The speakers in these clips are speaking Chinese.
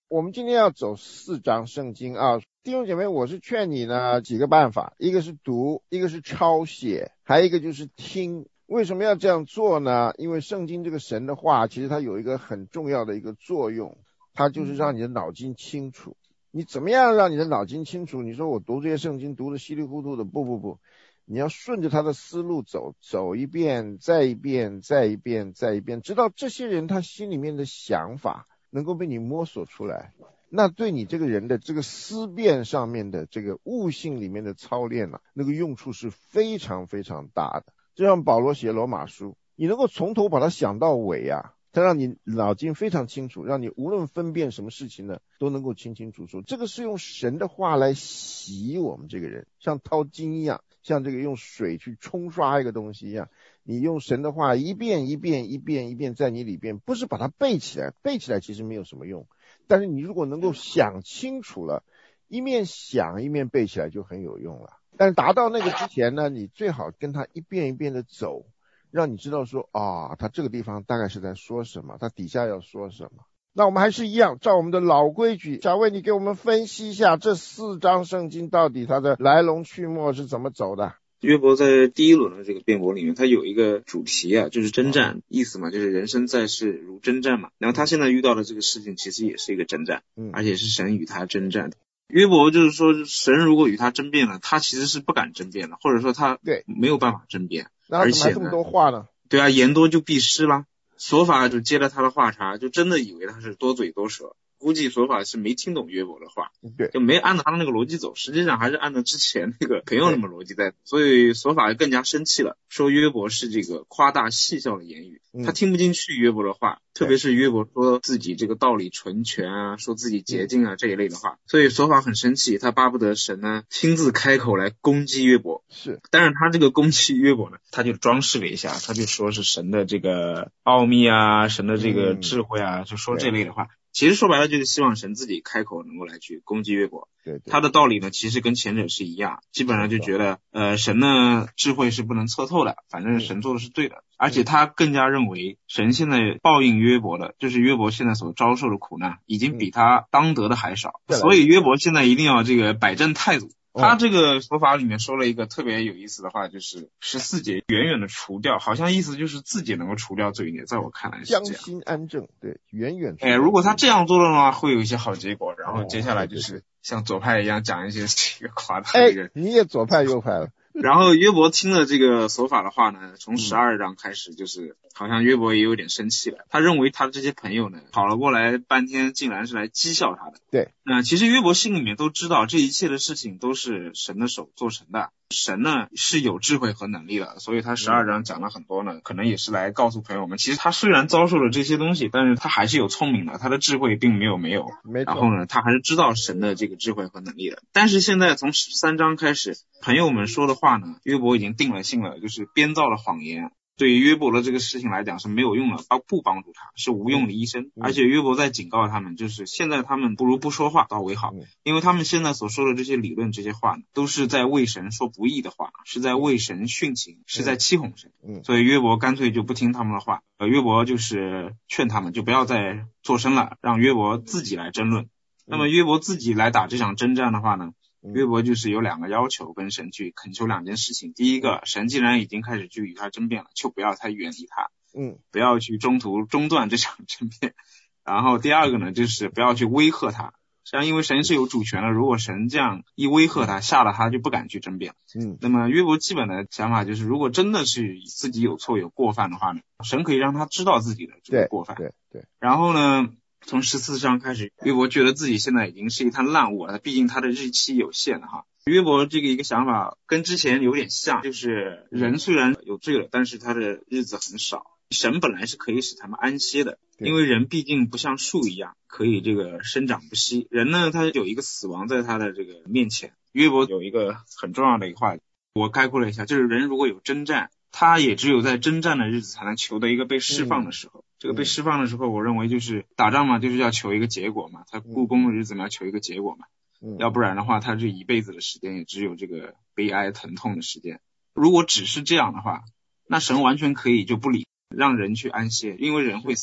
我们今天要走4章圣经啊，弟兄姐妹，我是劝你呢几个办法，一个是读，一个是抄写，还有一个就是听。为什么要这样做呢？因为圣经这个神的话，其实它有一个很重要的一个作用，它就是让你的脑筋清楚。你怎么样让你的脑筋清楚？你说我读这些圣经读得稀里糊涂的，不，你要顺着他的思路走，走一遍再一遍再一遍再一遍，直到这些人他心里面的想法能够被你摸索出来，那对你这个人的这个思辨上面的这个悟性里面的操练呢，那个用处是非常非常大的。就像保罗写罗马书，你能够从头把它想到尾啊，它让你脑筋非常清楚，让你无论分辨什么事情呢都能够清清楚楚。这个是用神的话来洗我们这个人，像掏金一样，像这个用水去冲刷一个东西一样，你用神的话一遍一遍一遍一遍在你里边，不是把它背起来，背起来其实没有什么用，但是你如果能够想清楚了，一面想一面背起来就很有用了。但是达到那个之前呢，你最好跟他一遍一遍的走，让你知道说啊，他这个地方大概是在说什么，他底下要说什么。那我们还是一样，照我们的老规矩，小魏你给我们分析一下这4章圣经到底它的来龙去脉是怎么走的。 约伯在第一轮的这个辩驳里面，他有一个主题啊，就是征战，意思嘛，就是人生在世如征战嘛。然后他现在遇到的这个事情其实也是一个征战，而且是神与他征战。约伯就是说，神如果与他争辩了，他其实是不敢争辩的，或者说他没有办法争辩。 而且呢，这么多话呢？ 对啊，言多就必失啦。索法就接了他的话茬，就真的以为他是多嘴多舌。估计索法是没听懂约伯的话， 对， 就没按照他的那个逻辑走，实际上还是按照之前那个朋友那么逻辑在，所以索法更加生气了，说约伯是这个夸大戏笑的言语，他听不进去约伯的话，特别是约伯说自己这个道理纯全啊，说自己洁净啊这一类的话，所以索法很生气，他巴不得神呢亲自开口来攻击约伯。 是， 但是他这个攻击约伯呢，他就装饰了一下，他就说是神的这个奥秘啊，神的这个智慧啊，就说这类的话。其实说白了就是希望神自己开口能够来去攻击约伯。 对， 他的道理呢其实跟前者是一样，基本上就觉得神呢智慧是不能测透的，反正神做的是对的。而且他更加认为神现在报应约伯的，就是约伯现在所遭受的苦难已经比他当得的还少，所以约伯现在一定要这个摆正态度。他这个说法里面说了一个特别有意思的话，就是14节远远的除掉，好像意思就是自己能够除掉罪孽，在我看来是这样。 将心安正，对，远远。 如果他这样做的话，会有一些好结果。然后接下来就是像左派一样讲一些这个夸大这个。 你也左派右派了。 然后约伯听了这个索法的话呢，从12章开始，就是好像约伯也有点生气了。他认为他的这些朋友呢跑了过来半天，竟然是来讥笑他的。 对， 其实约伯心里面都知道这一切的事情都是神的手做成的。神呢是有智慧和能力的，所以他12章讲了很多呢，可能也是来告诉朋友们，其实他虽然遭受了这些东西，但是他还是有聪明的，他的智慧并没有。然后呢，他还是知道神的这个智慧和能力的。但是现在从13章开始，朋友们说的话呢，约伯已经定了性了，就是编造了谎言。对于约伯的这个事情来讲是没有用的，不帮助他，是无用的医生。而且约伯在警告他们，就是现在他们不如不说话倒为好，因为他们现在所说的这些理论这些话呢，都是在为神说不义的话，是在为神殉情，是在欺哄神。所以约伯干脆就不听他们的话，约伯就是劝他们就不要再作声了，让约伯自己来争论。那么约伯自己来打这场征战的话呢，约伯就是有2个要求跟神去恳求2件事情。第一个，神既然已经开始去与他争辩了，就不要太远离他，不要去中途中断这场争辩。然后第二个呢，就是不要去威吓他，实际上因为神是有主权的，如果神这样一威吓他，吓了他就不敢去争辩。那么约伯基本的想法就是，如果真的是自己有错有过犯的话呢，神可以让他知道自己的这个过犯。 对。 然后呢，从14章开始，约伯觉得自己现在已经是一滩烂物了，毕竟他的日期有限的哈。约伯这个一个想法跟之前有点像，就是人虽然有罪了，但是他的日子很少。神本来是可以使他们安歇的，因为人毕竟不像树一样可以这个生长不息。人呢，他有一个死亡在他的这个面前。约伯有一个很重要的一个话，我概括了一下，就是人如果有征战，他也只有在征战的日子才能求得一个被释放的时候。这个被释放的时候，我认为就是打仗嘛，就是要求一个结果嘛，他故宫的日子嘛，要求一个结果嘛。要不然的话，他这一辈子的时间也只有这个悲哀疼痛的时间。如果只是这样的话，那神完全可以就不理，让人去安歇，因为人会死嘛。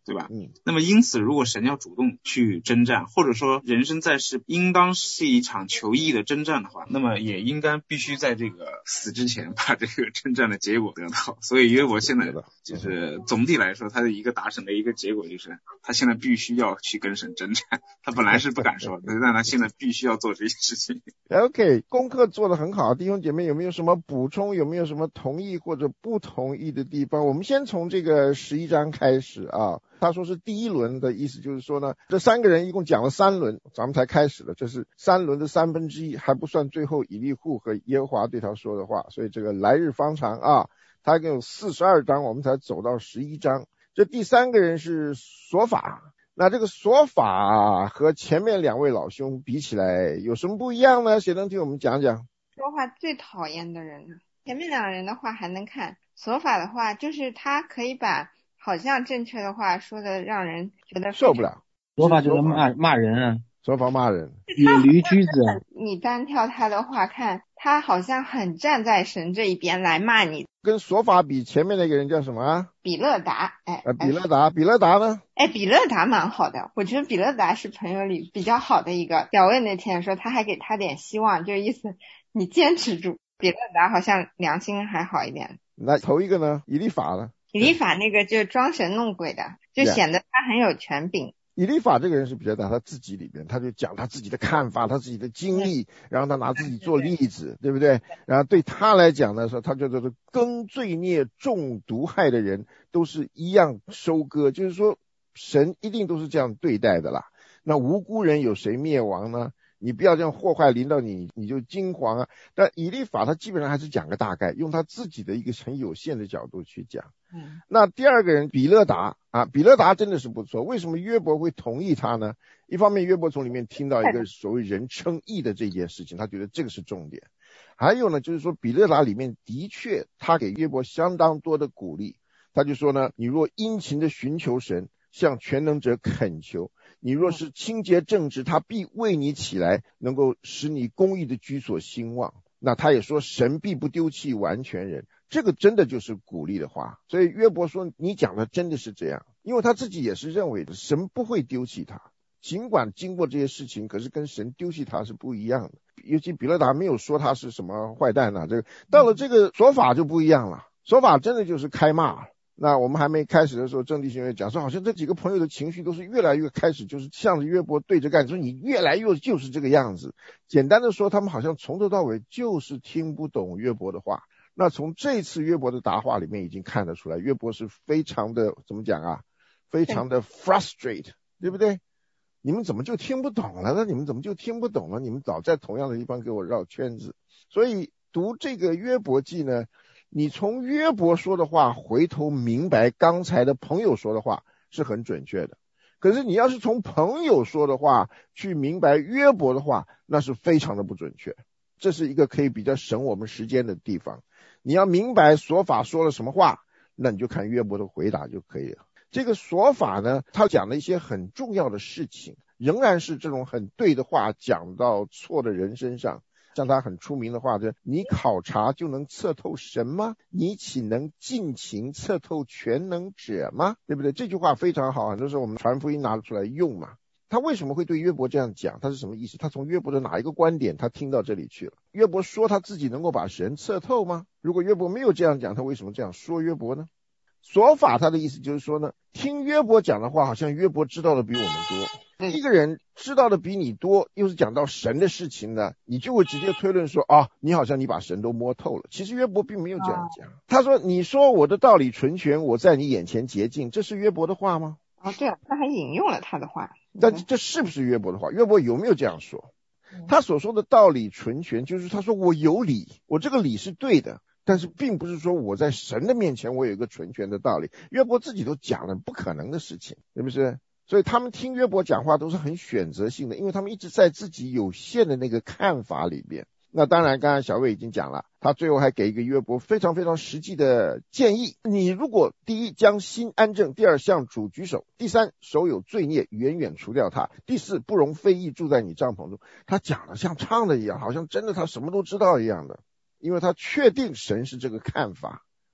对吧？那么因此如果神要主动去征战，或者说人生在世应当是一场求义的征战的话，那么也应该必须在这个死之前把这个征战的结果得到。所以约伯现在就是总体来说他的一个达成的一个结果就是他现在必须要去跟神征战，他本来是不敢说但他现在必须要做这些事情。 OK， 功课做得很好，弟兄姐妹有没有什么补充，有没有什么同意或者不同意的地方？我们先从这个11章开始啊。他说是第一轮的意思，就是说呢，这3个人一共讲了3轮，咱们才开始了，这是3轮的1/3，还不算最后以利户和耶和华对他说的话，所以这个来日方长啊，他一共有42章，我们才走到11章。这第3个人是所法，那这个所法和前面2位老兄比起来有什么不一样呢？谁能替我们讲讲？ 说话最讨厌的人呢，前面2个人的话还能看，所法的话就是他可以把好像正确的话说的让人觉得受不了。 所法就是骂人啊， 所法骂人， 野驴驹子。 你单挑他的话看，他好像很站在神这一边来骂你。 跟所法比，前面那个人叫什么啊？ 比勒达。 比勒达呢？ 比勒达蛮好的，我觉得比勒达是朋友里比较好的一个。小魏那天说他还给他点希望，就意思你坚持住。比勒达好像良心还好一点。 那头一个呢？以利法呢？ 以利法那个就装神弄鬼的，就显得他很有权柄。 以利法这个人是比较大，他自己里边他就讲他自己的看法，他自己的经历，然后他拿自己做例子，对不对？然后对他来讲呢，说他觉得耕罪孽种毒害的人都是一样收割，就是说神一定都是这样对待的啦。那无辜人有谁灭亡呢？你不要这样祸害临到你，你就惊惶啊。但以利法他基本上还是讲个大概，用他自己的一个很有限的角度去讲。那第2个人比勒达啊，比勒达真的是不错。为什么约伯会同意他呢？一方面约伯从里面听到一个所谓人称义的这件事情，他觉得这个是重点。还有呢，就是说比勒达里面的确他给约伯相当多的鼓励。他就说呢，你若殷勤的寻求神，向全能者恳求，你若是清洁正直，他必为你起来，能够使你公义的居所兴旺。那他也说神必不丢弃完全人，这个真的就是鼓励的话。所以约伯说你讲的真的是这样，因为他自己也是认为神不会丢弃他，尽管经过这些事情，可是跟神丢弃他是不一样的。尤其比勒达没有说他是什么坏蛋啊，这个到了这个说法就不一样了，说法真的就是开骂。那我们还没开始的时候，郑弟兄也讲说，好像这几个朋友的情绪都是越来越开始就是向着约伯对着干，说你越来越就是这个样子。简单的说，他们好像从头到尾就是听不懂约伯的话。那从这次约伯的答话里面已经看得出来，约伯是非常的怎么讲啊，非常的 frustrate， 对不对？你们怎么就听不懂了呢？你们怎么就听不懂了？你们早在同样的地方给我绕圈子。所以读这个约伯记呢，你从约伯说的话回头明白刚才的朋友说的话是很准确的。可是你要是从朋友说的话去明白约伯的话，那是非常的不准确。这是一个可以比较省我们时间的地方。你要明白所法说了什么话，那你就看约伯的回答就可以了。这个所法呢，他讲了一些很重要的事情，仍然是这种很对的话讲到错的人身上。像他很出名的话，就是你考察就能测透神吗？你岂能尽情测透全能者吗？对不对？这句话非常好，很多时候我们传福音拿出来用嘛。他为什么会对约伯这样讲？他是什么意思？他从约伯的哪一个观点他听到这里去了？约伯说他自己能够把神测透吗？如果约伯没有这样讲，他为什么这样说约伯呢？所法他的意思就是说呢，听约伯讲的话，好像约伯知道的比我们多。一个人知道的比你多，又是讲到神的事情呢，你就会直接推论说啊，你好像你把神都摸透了。其实约伯并没有这样讲。他说你说我的道理纯全，我在你眼前洁净，这是约伯的话吗？ 对啊，他还引用了他的话。 但这是不是约伯的话？约伯有没有这样说？他所说的道理纯全，就是他说我有理，我这个理是对的，但是并不是说我在神的面前我有一个纯全的道理。约伯自己都讲了不可能的事情，是不是？所以他们听约伯讲话都是很选择性的，因为他们一直在自己有限的那个看法里边。那当然刚才小魏已经讲了，他最后还给一个约伯非常非常实际的建议。你如果第一将心安正，第二向主举手，第三手有罪孽远远除掉他，第四不容非议住在你帐篷中。他讲的像唱的一样，好像真的他什么都知道一样的，因为他确定神是这个看法。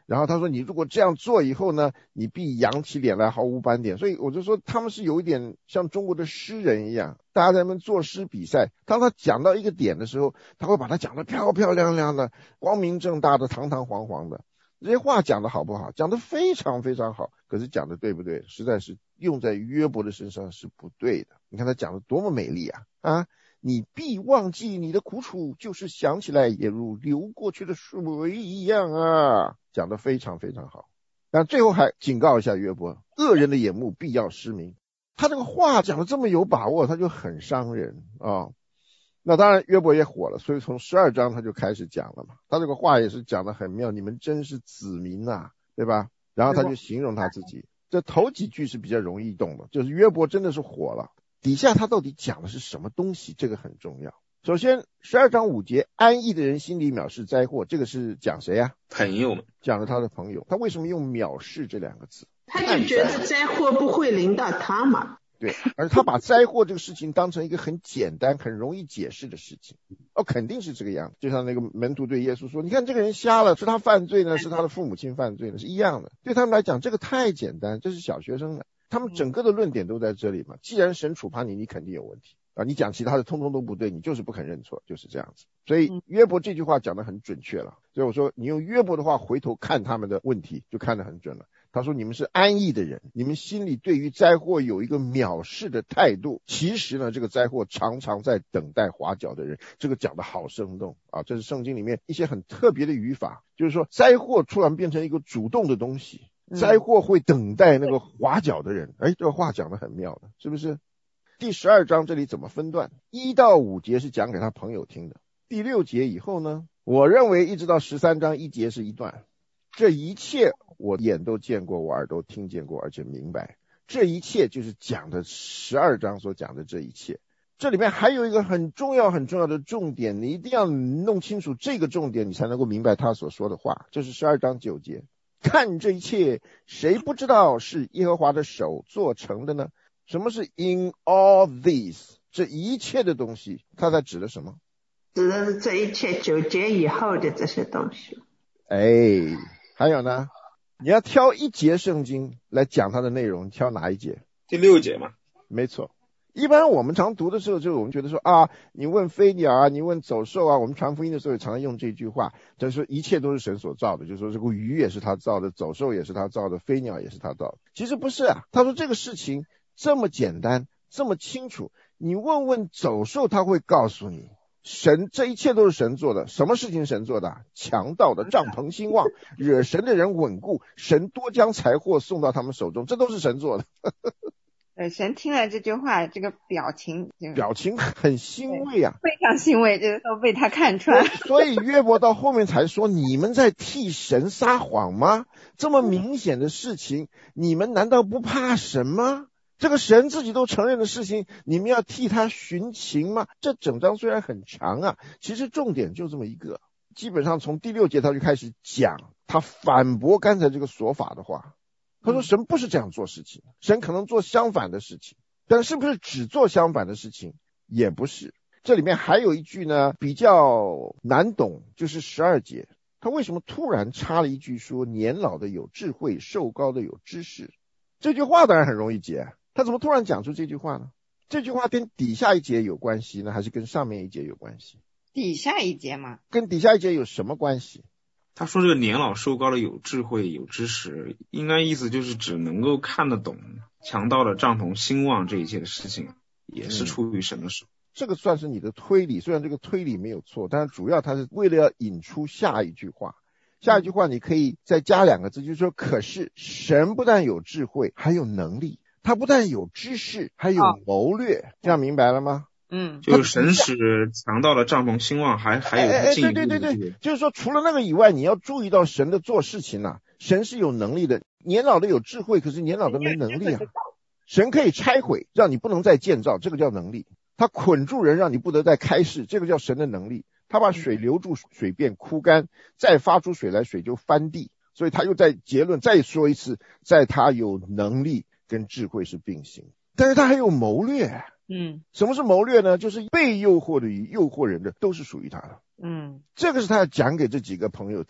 然后他说你如果这样做以后呢，你必扬起脸来毫无斑点。所以我就说他们是有一点像中国的诗人一样，大家在那边作诗比赛，当他讲到一个点的时候，他会把它讲得漂漂亮亮的，光明正大的，堂堂皇皇的。这些话讲得好不好？讲得非常非常好，可是讲得对不对？实在是用在约伯的身上是不对的。你看他讲得多么美丽啊！你必忘记你的苦楚，就是想起来也如流过去的水一样啊，讲得非常非常好。但最后还警告一下约伯，恶人的眼目必要失明。他这个话讲得这么有把握，他就很伤人啊。那当然约伯也火了，所以从12章他就开始讲了嘛。他这个话也是讲得很妙，你们真是子民啊，对吧？然后他就形容他自己，这头几句是比较容易懂的，就是约伯真的是火了。底下他到底讲的是什么东西，这个很重要。首先12章5节，安逸的人心里藐视灾祸，这个是讲谁啊？ 朋友们， 讲了他的朋友。他为什么用藐视这两个字？ 他就觉得灾祸不会临到他嘛。 对，而他把灾祸这个事情当成一个很简单很容易解释的事情。肯定是这个样子。就像那个门徒对耶稣说，你看这个人瞎了，是他犯罪呢，是他的父母亲犯罪呢，是一样的。对他们来讲这个太简单，这是小学生的，他们整个的论点都在这里嘛。既然神处罚你，你肯定有问题啊！你讲其他的通通都不对，你就是不肯认错，就是这样子。所以约伯这句话讲得很准确了。所以我说你用约伯的话回头看他们的问题，就看得很准了。他说你们是安逸的人，你们心里对于灾祸有一个藐视的态度，其实呢这个灾祸常常在等待滑脚的人。这个讲得好生动啊！这是圣经里面一些很特别的语法，就是说灾祸突然变成一个主动的东西，灾祸会等待那个滑脚的人。这个话讲得很妙的，是不是？第12章这里怎么分段？1到5节是讲给他朋友听的，第6节以后呢，我认为一直到13章1节是一段。这一切我眼都见过，我耳都听见过，而且明白。这一切就是讲的12章所讲的这一切。这里面还有一个很重要很重要的重点，你一定要弄清楚这个重点，你才能够明白他所说的话。这是12章9节。看这一切，谁不知道是耶和华的手做成的呢？什么是 in all these？ 这一切的东西，他在指的什么？ 指的是这一切9节以后的这些东西。 还有呢，你要挑一节圣经来讲它的内容，挑哪一节？ 第6节嘛。 没错。一般我们常读的时候，就是我们觉得说你问飞鸟啊，你问走兽啊，我们传福音的时候也常常用这句话，就是说一切都是神所造的，就是说这个鱼也是他造的，走兽也是他造的，飞鸟也是他造的。其实不是啊，他说这个事情这么简单这么清楚，你问问走兽他会告诉你，神这一切都是神做的。什么事情神做的？强盗的帐篷兴旺，惹神的人稳固，神多将财货送到他们手中，这都是神做的。 神听了这句话，这个表情很欣慰啊， 非常欣慰，这个都被他看穿。 所以约伯到后面才说，你们在替神撒谎吗？这么明显的事情，你们难道不怕神吗？这个神自己都承认的事情，你们要替他寻情吗？这整章虽然很长啊，其实重点就这么一个。基本上从第6节他就开始讲，他反驳刚才这个说法的话。他说神不是这样做事情，神可能做相反的事情，但是不是只做相反的事情？也不是。这里面还有一句呢比较难懂，就是12节，他为什么突然插了一句说年老的有智慧，寿高的有知识？这句话当然很容易解，他怎么突然讲出这句话呢？这句话跟底下一节有关系呢，还是跟上面一节有关系？ 底下一节嘛。 跟底下一节有什么关系？ 他说这个年老寿高的有智慧有知识，应该意思就是只能够看得懂强盗的帐篷兴旺这一切的事情，也是出于神的手。 这个算是你的推理，虽然这个推理没有错，但是主要他是为了要引出下一句话。下一句话你可以再加2个字，就是说可是神不但有智慧还有能力，他不但有知识还有谋略。这样明白了吗？ 就是神使强盗的帐篷兴旺，还有进一步的对，就是说除了那个以外，你要注意到神的做事情啊，神是有能力的。年老的有智慧，可是年老的没能力啊。神可以拆毁，让你不能再建造，这个叫能力。他捆住人，让你不得再开市，这个叫神的能力。他把水留住，水变枯干，再发出水来，水就翻地。所以他又在结论再说一次，在他有能力跟智慧是并行，但是他还有谋略。什么是谋略呢？就是被诱惑的与诱惑人的都是属于他的。这个是他要讲给这几个朋友听的。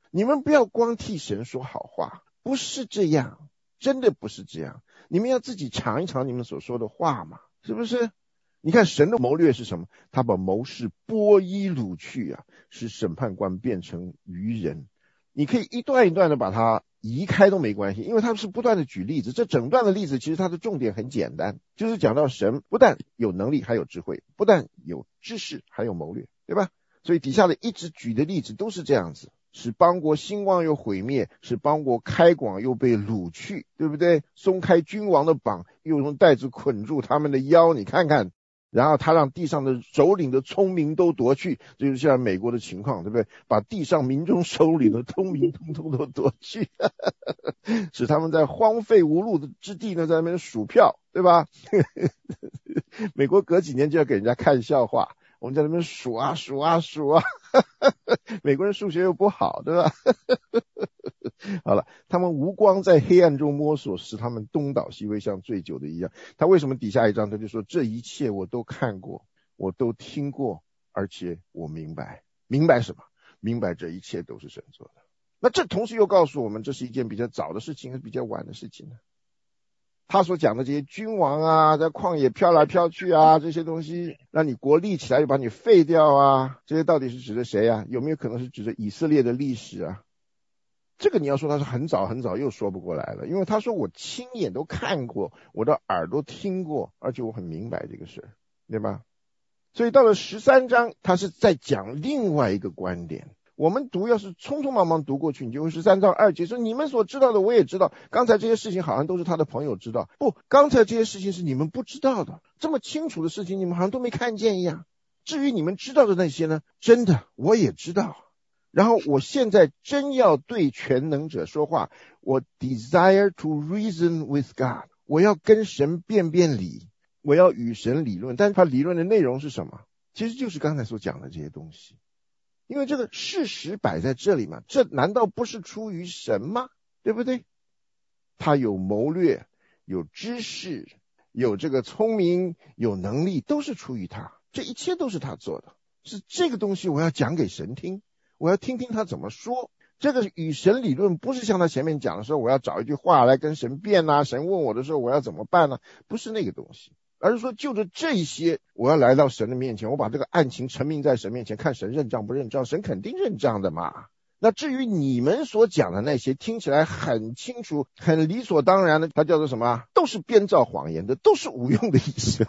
你们不要光替神说好话，不是这样，真的不是这样。你们要自己尝一尝你们所说的话嘛，是不是？你看神的谋略是什么？他把谋士剥衣掳去啊，使审判官变成愚人。你可以一段一段的把它移开都没关系，因为他是不断的举例子。这整段的例子其实它的重点很简单，就是讲到神不但有能力还有智慧，不但有知识还有谋略，对吧？所以底下的一直举的例子都是这样子，使邦国兴旺又毁灭，使邦国开广又被掳去，对不对？松开君王的绑，又用带子捆住他们的腰，你看看。然后他让地上的首领的聪明都夺去，这就是像美国的情况，对不对？把地上民众首领的聪明通通都夺去使他们在荒废无路的之地呢，在那边数票，对吧美国隔几年就要给人家看笑话，我们在那边数啊数啊数啊美国人数学又不好，对吧好了，他们无光在黑暗中摸索，使他们东倒西歪，像醉酒的一样。他为什么底下一章他就说，这一切我都看过，我都听过，而且我明白。明白什么？明白这一切都是神做的。那这同时又告诉我们，这是一件比较早的事情还是比较晚的事情呢？他所讲的这些君王啊，在旷野飘来飘去啊，这些东西让你国立起来又把你废掉啊，这些到底是指的谁啊？有没有可能是指的以色列的历史啊？这个你要说他是很早很早又说不过来了，因为他说我亲眼都看过，我的耳朵听过，而且我很明白这个事，对吧？所以到了13章，他是在讲另外一个观点。我们读要是匆匆忙忙读过去，你就会13章2节说，你们所知道的我也知道，刚才这些事情好像都是他的朋友知道，不，刚才这些事情是你们不知道的，这么清楚的事情你们好像都没看见一样。至于你们知道的那些呢，真的我也知道。然后我现在真要对全能者说话，我 desire to reason with God， 我要跟神辩辩理，我要与神理论。但是他理论的内容是什么？其实就是刚才所讲的这些东西，因为这个事实摆在这里嘛，这难道不是出于神吗？对不对？他有谋略，有知识，有这个聪明，有能力，都是出于他，这一切都是他做的。是这个东西我要讲给神听，我要听听他怎么说。这个与神理论不是像他前面讲的时候，我要找一句话来跟神辩啊，神问我的时候我要怎么办呢？不是那个东西，而是说就着这一些，我要来到神的面前，我把这个案情陈明在神面前，看神认账不认账。神肯定认账的嘛。那至于你们所讲的那些听起来很清楚很理所当然的，它叫做什么？都是编造谎言的，都是无用的意思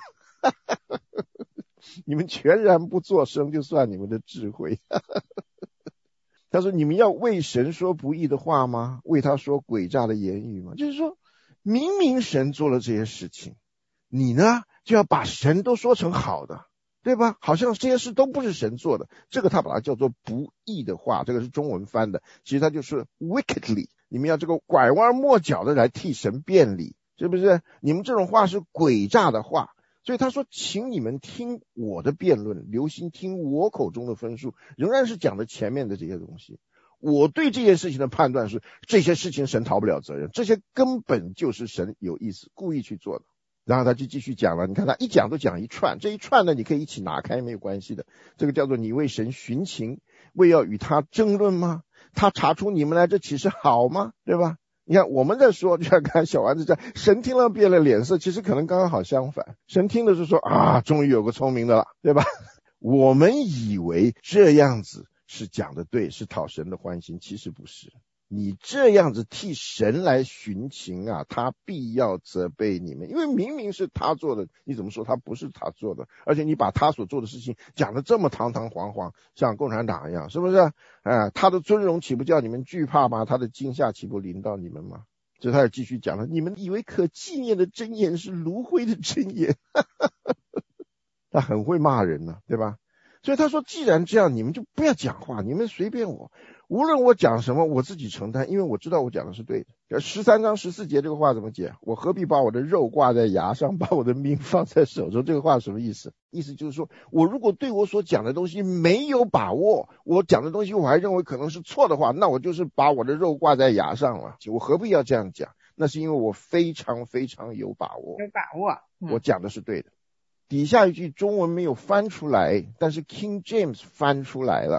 你们全然不作声，就算你们的智慧他说，你们要为神说不义的话吗？为他说诡诈的言语吗？就是说明明神做了这些事情，你呢就要把神都说成好的，对吧？好像这些事都不是神做的，这个他把它叫做不义的话，这个是中文翻的，其实它就是 wickedly， 你们要这个拐弯抹角的来替神辩理，是不是？你们这种话是诡诈的话。所以他说，请你们听我的辩论，留心听我口中的分数，仍然是讲的前面的这些东西。我对这件事情的判断是，这些事情神逃不了责任，这些根本就是神有意思故意去做的。然后他就继续讲了，你看他一讲都讲一串，这一串呢你可以一起拿开，没有关系的。这个叫做你为神寻情，为要与他争论吗？他查出你们来，这岂是好吗？对吧？你看我们在说，就像看小丸子这样，神听了变了脸色，其实可能刚刚好相反，神听的是说啊，终于有个聪明的了，对吧？我们以为这样子是讲的对，是讨神的欢心，其实不是。你这样子替神来寻情啊，他必要责备你们，因为明明是他做的，你怎么说他不是他做的？而且你把他所做的事情讲得这么堂堂皇皇，像共产党一样，是不是？他的尊荣岂不叫你们惧怕吗？他的惊吓岂不临到你们吗？所以他也继续讲了，你们以为可纪念的真言是炉灰的真言他很会骂人呢，对吧？所以他说，既然这样，你们就不要讲话，你们随便我，无论我讲什么，我自己承担，因为我知道我讲的是对的。13章14节这个话怎么解？我何必把我的肉挂在牙上，把我的命放在手中？这个话什么意思？意思就是说，我如果对我所讲的东西没有把握，我讲的东西我还认为可能是错的话，那我就是把我的肉挂在牙上了。我何必要这样讲？那是因为我非常非常有把握，我讲的是对的。底下一句中文没有翻出来，但是 King James 翻出来了，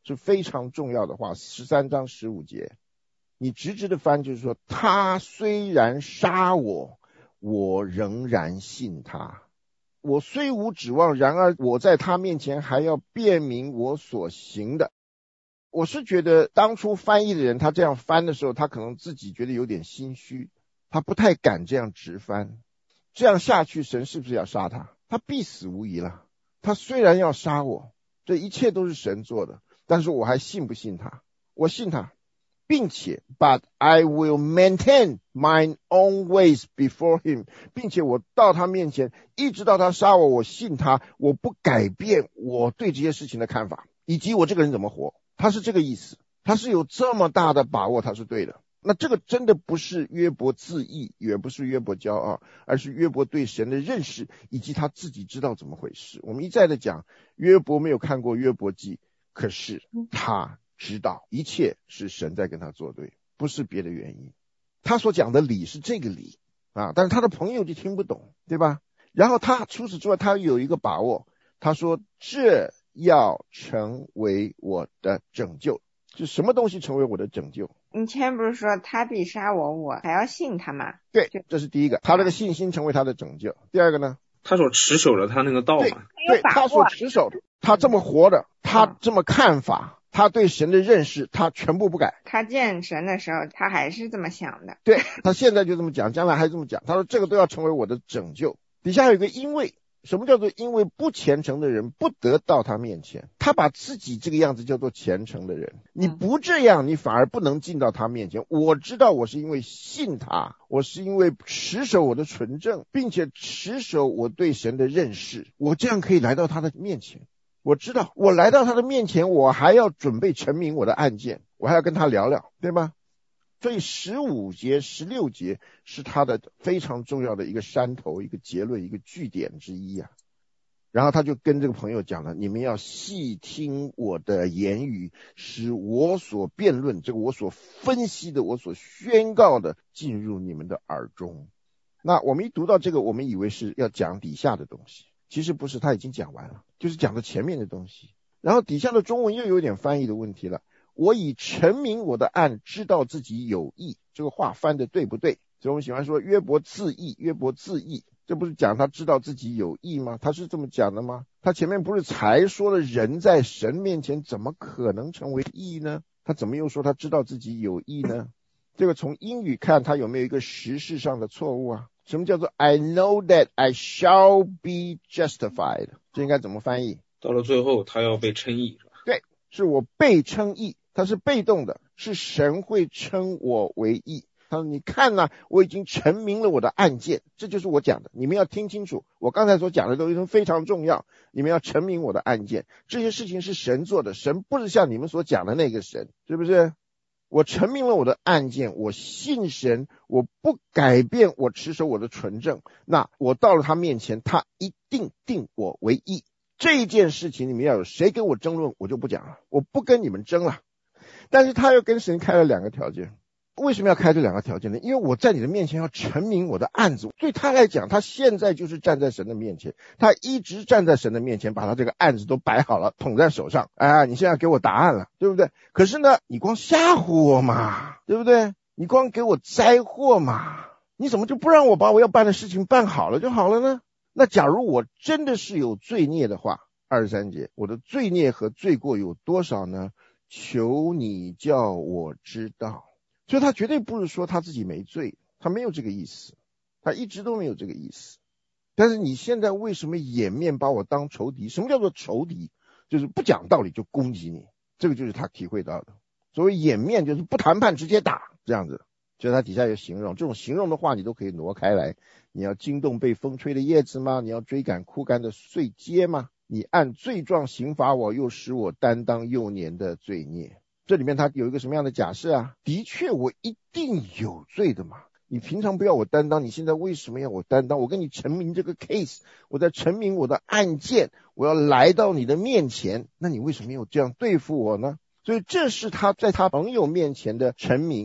是非常重要的话，13章15节，你直直的翻就是说，他虽然杀我，我仍然信他。我虽无指望，然而我在他面前还要辨明我所行的。我是觉得当初翻译的人他这样翻的时候，他可能自己觉得有点心虚，他不太敢这样直翻。这样下去，神是不是要杀他？他必死无疑了。他虽然要杀我，这一切都是神做的，但是我还信不信他？我信他，并且 But I will maintain mine own ways before him， 并且我到他面前，一直到他杀我，我信他，我不改变我对这些事情的看法，以及我这个人怎么活。他是这个意思，他是有这么大的把握，他是对的。那这个真的不是约伯自义，也不是约伯骄傲，而是约伯对神的认识，以及他自己知道怎么回事。我们一再的讲，约伯没有看过约伯记，可是他知道一切是神在跟他作对，不是别的原因。他所讲的理是这个理啊，但是他的朋友就听不懂，对吧？然后他除此之外，他有一个把握，他说这要成为我的拯救。是什么东西成为我的拯救？ 你前不是说他必杀我，我还要信他吗？ 对，这是第一个，他这个信心成为他的拯救。第二个呢？ 他所持守的他那个道嘛， 对，他所持守的，他这么活的，他这么看法，他对神的认识，他全部不改。 他见神的时候，他还是这么想的。 对，他现在就这么讲，将来还这么讲。他说这个都要成为我的拯救。底下有一个因为，什么叫做因为不虔诚的人不得到他面前？他把自己这个样子叫做虔诚的人。你不这样，你反而不能进到他面前。我知道我是因为信他，我是因为持守我的纯正，并且持守我对神的认识，我这样可以来到他的面前。我知道我来到他的面前，我还要准备陈明我的案件，我还要跟他聊聊，对吗？所以15节16节是他的非常重要的一个山头，一个结论，一个据点之一啊。然后他就跟这个朋友讲了，你们要细听我的言语，使我所辩论，这个我所分析的，我所宣告的进入你们的耳中。那我们一读到这个，我们以为是要讲底下的东西，其实不是，他已经讲完了，就是讲的前面的东西。然后底下的中文又有点翻译的问题了。我已陈明我的案，知道自己有义，这个话翻的对不对？所以我们喜欢说约伯自义，约伯自义，这不是讲他知道自己有义吗？他是这么讲的吗？他前面不是才说了人在神面前怎么可能成为义呢？他怎么又说他知道自己有义呢？这个从英语看他有没有一个时事上的错误啊？什么叫做 I know that I shall be justified？ 这应该怎么翻译？ 到了最后他要被称义，是吧？ 对，是我被称义，他是被动的，是神会称我为义。他说你看啊，我已经陈明了我的案件，这就是我讲的，你们要听清楚，我刚才所讲的都非常重要，你们要陈明我的案件，这些事情是神做的，神不是像你们所讲的那个神，是不是？我陈明了我的案件，我信神，我不改变，我持守我的纯正，那我到了他面前，他一定定我为义。这件事情你们要有谁跟我争论，我就不讲了，我不跟你们争了。但是他又跟神开了2个条件。为什么要开这2个条件呢？因为我在你的面前要陈明我的案子。对他来讲，他现在就是站在神的面前，他一直站在神的面前，把他这个案子都摆好了，捧在手上。哎，你现在给我答案了，对不对？可是呢，你光吓唬我嘛，对不对？你光给我灾祸嘛，你怎么就不让我把我要办的事情办好了就好了呢？那假如我真的是有罪孽的话，23节，我的罪孽和罪过有多少呢？求你叫我知道。所以他绝对不是说他自己没罪，他没有这个意思，他一直都没有这个意思。但是你现在为什么掩面把我当仇敌？什么叫做仇敌？就是不讲道理就攻击你，这个就是他体会到的。所谓掩面就是不谈判直接打，这样子。就是他底下有形容，这种形容的话你都可以挪开来。你要惊动被风吹的叶子吗？你要追赶枯干的碎秸吗？你按罪状刑罚我，又使我担当幼年的罪孽。这里面他有一个什么样的假设啊？的确我一定有罪的嘛，你平常不要我担当，你现在为什么要我担当？我跟你陈明这个 case， 我在陈明我的案件，我要来到你的面前，那你为什么要这样对付我呢？所以这是他在他朋友面前的陈明。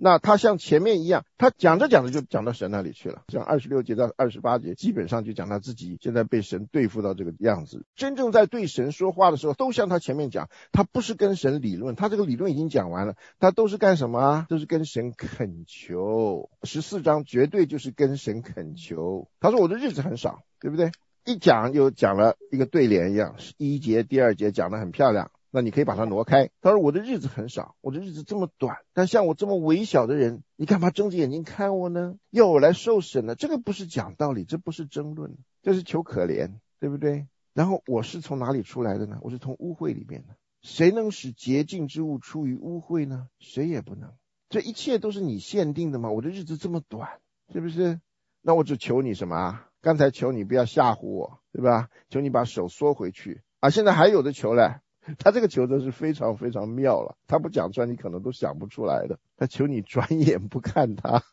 那他像前面一样，他讲着讲着就讲到神那里去了，像26节到28节基本上就讲他自己现在被神对付到这个样子。真正在对神说话的时候，都像他前面讲，他不是跟神理论，他这个理论已经讲完了，他都是干什么啊？都是跟神恳求。14章绝对就是跟神恳求。他说我的日子很少，对不对？一讲又讲了一个对联一样，1节第2节讲得很漂亮，那你可以把它挪开。他说我的日子很少，我的日子这么短，但像我这么微小的人，你干嘛睁着眼睛看我呢？要我来受审呢？这个不是讲道理，这不是争论，这是求可怜，对不对？然后我是从哪里出来的呢？我是从污秽里面的。谁能使洁净之物出于污秽呢？谁也不能。这一切都是你限定的嘛，我的日子这么短，是不是？那我只求你什么啊？刚才求你不要吓唬我，对吧？求你把手缩回去啊！现在还有的求嘞，他这个求的是非常非常妙了，他不讲出来你可能都想不出来的。他求你转眼不看他。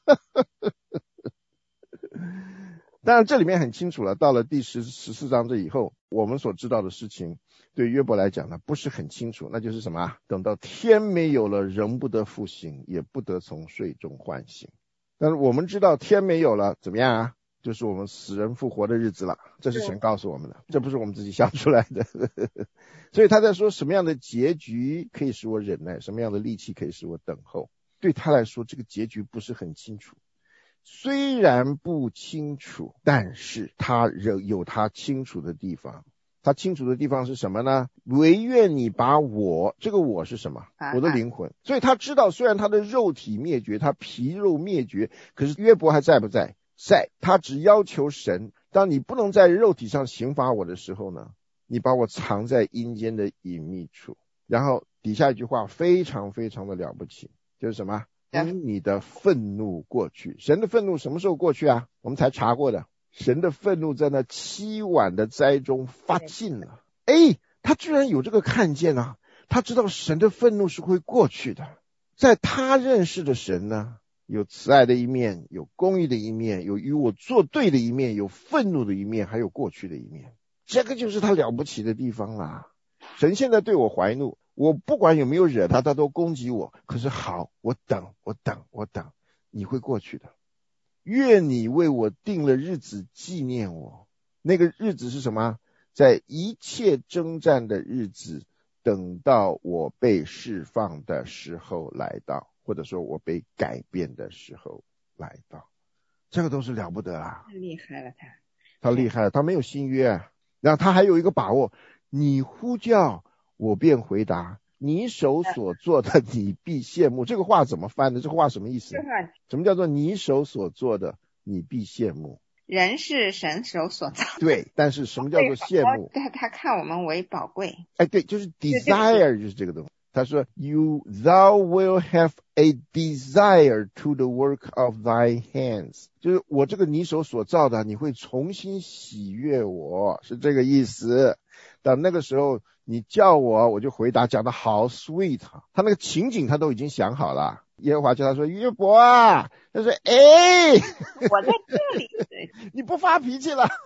当然这里面很清楚了，到了第14章这以后，我们所知道的事情对约伯来讲呢不是很清楚，那就是什么？等到天没有了，仍不得复醒，也不得从睡中唤醒。但是我们知道天没有了怎么样啊？就是我们死人复活的日子了，这是神告诉我们的，这不是我们自己想出来的。所以他在说什么样的结局可以使我忍耐，什么样的力气可以使我等候。对他来说这个结局不是很清楚，虽然不清楚，但是他仍有他清楚的地方。他清楚的地方是什么呢？唯愿你把我，这个我是什么？我的灵魂。所以他知道虽然他的肉体灭绝，他皮肉灭绝，可是约伯还在不在？在。他只要求神，当你不能在肉体上刑罚我的时候呢，你把我藏在阴间的隐秘处。然后底下一句话非常非常的了不起，就是什么？因你的愤怒过去。神的愤怒什么时候过去啊？我们才查过的，神的愤怒在那7晚的灾中发尽了。他居然有这个看见啊，他知道神的愤怒是会过去的。在他认识的神呢，有慈爱的一面，有公义的一面，有与我作对的一面，有愤怒的一面，还有过去的一面。这个就是他了不起的地方啦。神现在对我怀怒，我不管有没有惹他，他都攻击我，可是好，我等，你会过去的。愿你为我定了日子纪念我。那个日子是什么？在一切征战的日子，等到我被释放的时候来到，或者说我被改变的时候来到。这个都是了不得啊， 太厉害了。 他厉害了，他没有新约，然后他还有一个把握，你呼叫我便回答，你手所做的你必羡慕。这个话怎么翻的？这个话什么意思？什么叫做你手所做的你必羡慕？ 人是神手所造。 对，但是什么叫做羡慕？ 他看我们为宝贵。 对，就是 desire， 就是这个东西。他说 thou will have a desire to the work of thy hands， 就是我这个你手所造的，你会重新喜悦我，是这个意思。到那个时候你叫我，我就回答，讲得好 sweet， 他那个情景他都已经想好了。耶和华叫他说，约伯啊，他说我在这里。 你不发脾气了。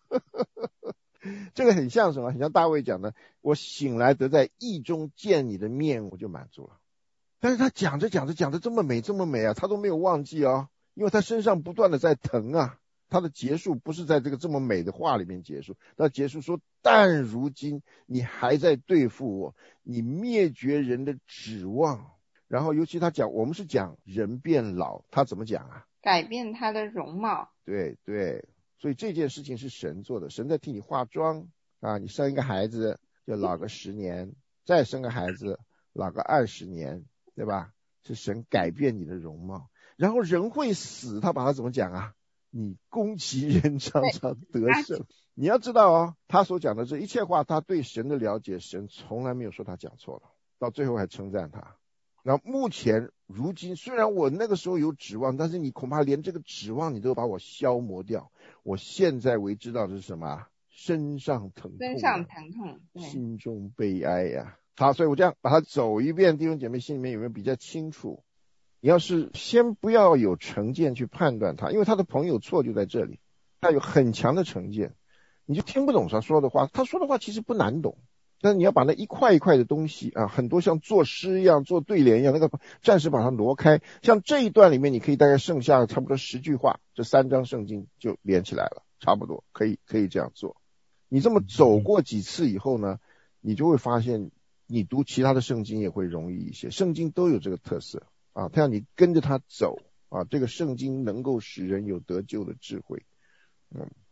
这个很像什么？很像大卫讲的，我醒来得在意中见你的面，我就满足了。但是他讲着这么美啊，他都没有忘记啊，因为他身上不断的在疼啊。他的结束不是在这个这么美的话里面结束，他结束说，但如今你还在对付我，你灭绝人的指望。然后尤其他讲，我们是讲人变老，他怎么讲啊？ 改变他的容貌。 对，所以这件事情是神做的，神在替你化妆啊。你生一个孩子就老个10年，再生个孩子老个20年，对吧？是神改变你的容貌。然后人会死，他把它怎么讲啊？你攻击人常常得胜。你要知道哦，他所讲的这一切话，他对神的了解，神从来没有说他讲错了，到最后还称赞他。然后目前如今虽然我那个时候有指望，但是你恐怕连这个指望你都把我消磨掉。我现在为知道的是什么？身上疼痛，心中悲哀呀。好，所以我这样把它走一遍，弟兄姐妹心里面有没有比较清楚？你要是先不要有成见去判断他，因为他的朋友错就在这里，他有很强的成见，你就听不懂他说的话。他说的话其实不难懂， 但是你要把那一块一块的东西啊，很多像作诗一样做对联一样，那个暂时把它挪开。像这一段里面你可以大概剩下差不多10句话，这3章圣经就连起来了，差不多可以这样做。你这么走过几次以后呢，你就会发现你读其他的圣经也会容易一些。圣经都有这个特色啊，它让你跟着它走啊，这个圣经能够使人有得救的智慧。